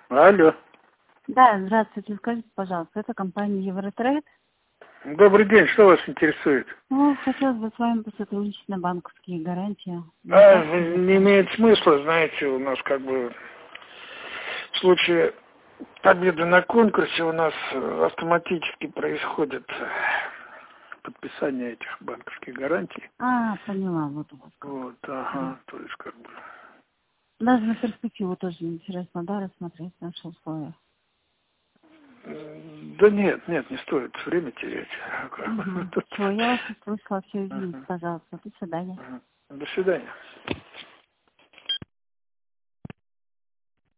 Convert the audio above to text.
Алло. Да, здравствуйте. Скажите, пожалуйста, это компания Евротрейд? Добрый день, что вас интересует? Ну, хотелось бы с вами посотрудничать на банковские гарантии. Не имеет смысла, знаете, у нас как бы в случае победы на конкурсе у нас автоматически происходит подписание этих банковских гарантий. Поняла, вот у вас. Вот, ага, то есть как бы... Даже на перспективу тоже интересно, да, рассмотреть наши условия. Да нет, не стоит время терять. Все, я вас услышала, все, извините, пожалуйста. До свидания. До свидания.